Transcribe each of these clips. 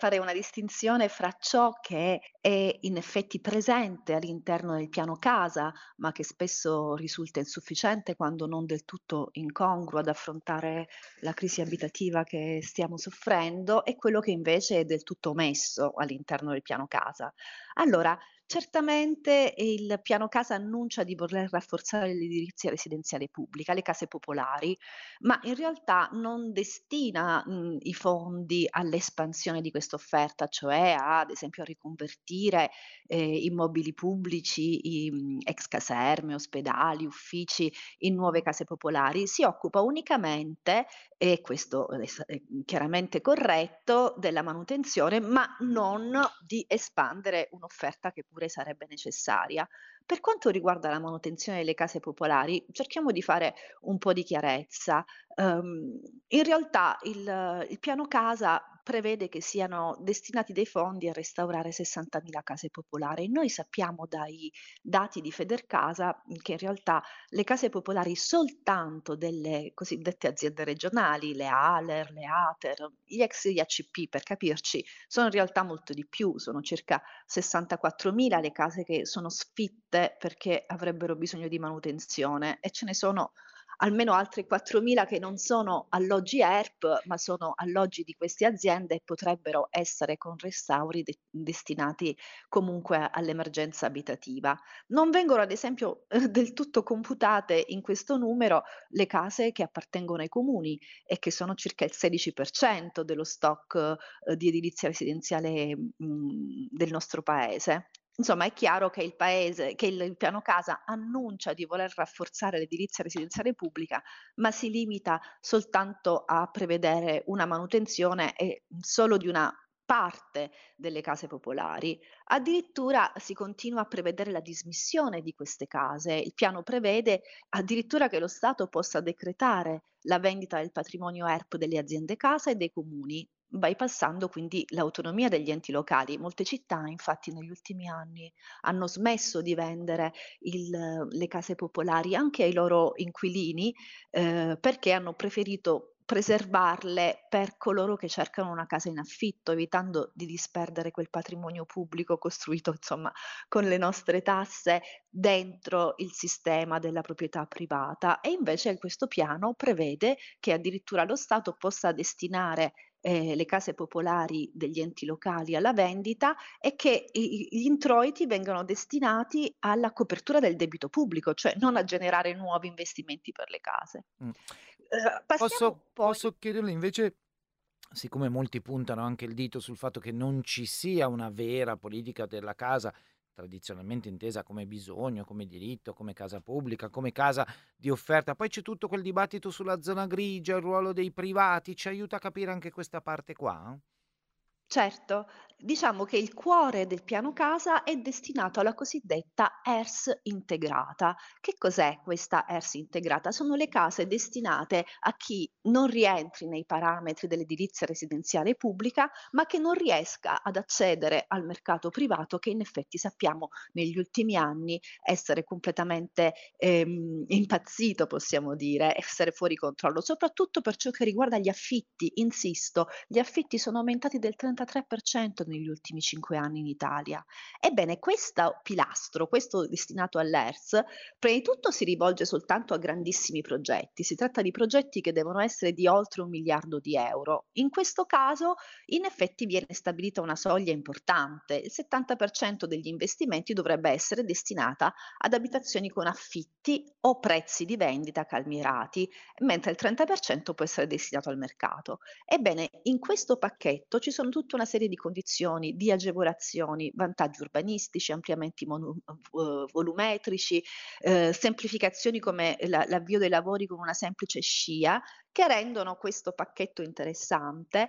fare una distinzione fra ciò che è in effetti presente all'interno del piano casa, ma che spesso risulta insufficiente quando non del tutto incongruo ad affrontare la crisi abitativa che stiamo soffrendo, e quello che invece è del tutto omesso all'interno del piano casa. Allora, certamente il piano casa annuncia di voler rafforzare l'edilizia residenziale pubblica, le case popolari, ma in realtà non destina, i fondi all'espansione di quest'offerta, cioè ad esempio a riconvertire, immobili pubblici, ex caserme, ospedali, uffici in nuove case popolari. Si occupa unicamente, e questo è chiaramente corretto, della manutenzione, ma non di espandere un'offerta che pure sarebbe necessaria. Per quanto riguarda la manutenzione delle case popolari, cerchiamo di fare un po' di chiarezza. In realtà il piano casa prevede che siano destinati dei fondi a restaurare 60.000 case popolari. Noi sappiamo dai dati di Federcasa, che in realtà le case popolari soltanto delle cosiddette aziende regionali, le ALER, le ATER, gli ex IACP per capirci, sono in realtà molto di più, sono circa 64.000 le case che sono sfitte perché avrebbero bisogno di manutenzione, e ce ne sono almeno altre 4.000 che non sono alloggi ERP, ma sono alloggi di queste aziende e potrebbero essere con restauri destinati comunque all'emergenza abitativa. Non vengono ad esempio del tutto computate in questo numero le case che appartengono ai comuni e che sono circa il 16% dello stock, di edilizia residenziale, del nostro paese. Insomma, è chiaro che il piano casa annuncia di voler rafforzare l'edilizia residenziale pubblica, ma si limita soltanto a prevedere una manutenzione solo di una parte delle case popolari. Addirittura si continua a prevedere la dismissione di queste case. Il piano prevede addirittura che lo Stato possa decretare la vendita del patrimonio ERP delle aziende casa e dei comuni, bypassando quindi l'autonomia degli enti locali. Molte città, infatti, negli ultimi anni hanno smesso di vendere le case popolari anche ai loro inquilini, perché hanno preferito preservarle per coloro che cercano una casa in affitto, evitando di disperdere quel patrimonio pubblico costruito, insomma, con le nostre tasse dentro il sistema della proprietà privata. E invece questo piano prevede che addirittura lo Stato possa destinare, le case popolari degli enti locali alla vendita, e che gli introiti vengano destinati alla copertura del debito pubblico, cioè non a generare nuovi investimenti per le case. Mh. Passiamo poi. Posso chiederle invece, siccome molti puntano anche il dito sul fatto che non ci sia una vera politica della casa, tradizionalmente intesa come bisogno, come diritto, come casa pubblica, come casa di offerta, poi c'è tutto quel dibattito sulla zona grigia, il ruolo dei privati, ci aiuta a capire anche questa parte qua? Certo, diciamo che il cuore del piano casa è destinato alla cosiddetta ERS integrata. Che cos'è questa ERS integrata? Sono le case destinate a chi non rientri nei parametri dell'edilizia residenziale pubblica, ma che non riesca ad accedere al mercato privato, che in effetti sappiamo negli ultimi anni essere completamente impazzito, possiamo dire, essere fuori controllo, soprattutto per ciò che riguarda gli affitti. Insisto, gli affitti sono aumentati del 33% negli ultimi 5 anni in Italia. Ebbene, questo pilastro, questo destinato all'ERS, prima di tutto si rivolge soltanto a grandissimi progetti. Si tratta di progetti che devono essere di oltre 1 miliardo di euro. In questo caso, in effetti, viene stabilita una soglia importante. Il 70% degli investimenti dovrebbe essere destinata ad abitazioni con affitti o prezzi di vendita calmierati, mentre il 30% può essere destinato al mercato. Ebbene, in questo pacchetto ci sono tutta una serie di condizioni, di agevolazioni, vantaggi urbanistici, ampliamenti volumetrici, semplificazioni come l'avvio dei lavori con una semplice SCIA, che rendono questo pacchetto interessante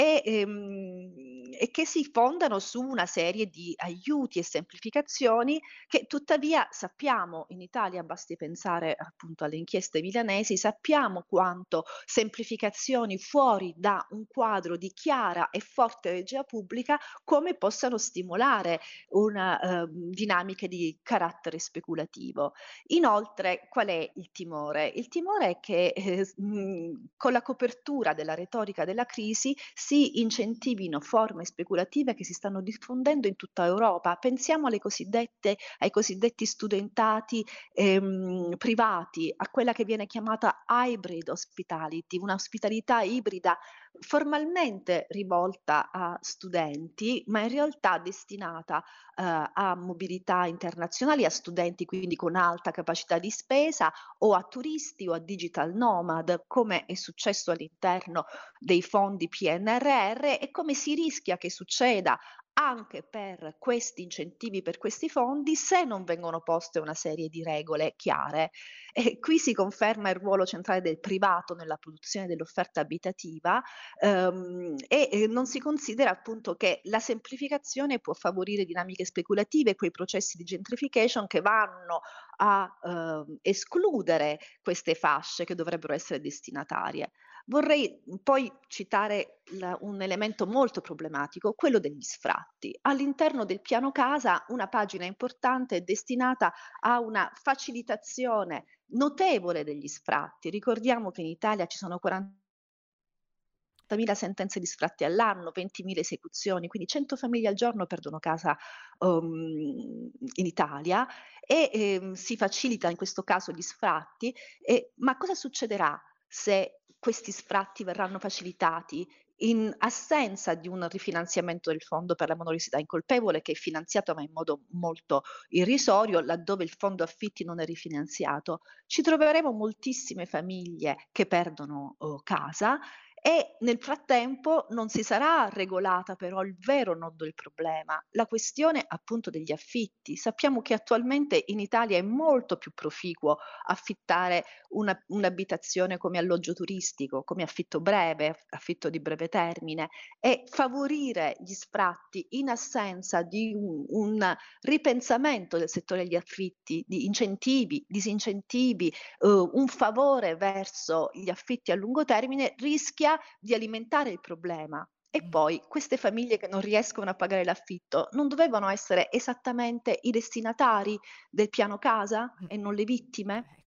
e che si fondano su una serie di aiuti e semplificazioni che tuttavia sappiamo in Italia, basti pensare appunto alle inchieste milanesi, sappiamo quanto semplificazioni fuori da un quadro di chiara e forte regia pubblica come possano stimolare una, dinamiche di carattere speculativo. Inoltre qual è il timore? Il timore è che, con la copertura della retorica della crisi si incentivino forme speculative che si stanno diffondendo in tutta Europa. Pensiamo ai cosiddetti studentati privati, a quella che viene chiamata hybrid hospitality, una ospitalità ibrida formalmente rivolta a studenti, ma in realtà destinata, a mobilità internazionali, a studenti quindi con alta capacità di spesa o a turisti o a digital nomad, come è successo all'interno dei fondi PNRR e come si rischia che succeda anche per questi incentivi, per questi fondi, se non vengono poste una serie di regole chiare. E qui si conferma il ruolo centrale del privato nella produzione dell'offerta abitativa, non si considera appunto che la semplificazione può favorire dinamiche speculative, quei processi di gentrification che vanno a, escludere queste fasce che dovrebbero essere destinatarie. Vorrei poi citare un elemento molto problematico, quello degli sfratti. All'interno del piano casa una pagina importante è destinata a una facilitazione notevole degli sfratti. Ricordiamo che in Italia ci sono 40.000 sentenze di sfratti all'anno, 20.000 esecuzioni, quindi 100 famiglie al giorno perdono casa, in Italia e, si facilita in questo caso gli sfratti, ma cosa succederà se questi sfratti verranno facilitati in assenza di un rifinanziamento del fondo per la morosità incolpevole che è finanziato ma in modo molto irrisorio, laddove il fondo affitti non è rifinanziato? Ci troveremo moltissime famiglie che perdono, casa e nel frattempo non si sarà regolata però il vero nodo del problema, la questione appunto degli affitti. Sappiamo che attualmente in Italia è molto più proficuo affittare un'abitazione come alloggio turistico, come affitto breve, affitto di breve termine e favorire gli sfratti in assenza di un ripensamento del settore degli affitti, di incentivi, disincentivi, un favore verso gli affitti a lungo termine rischia di alimentare il problema. E Mh. poi queste famiglie che non riescono a pagare l'affitto non dovevano essere esattamente i destinatari del piano casa Mh. e non le vittime?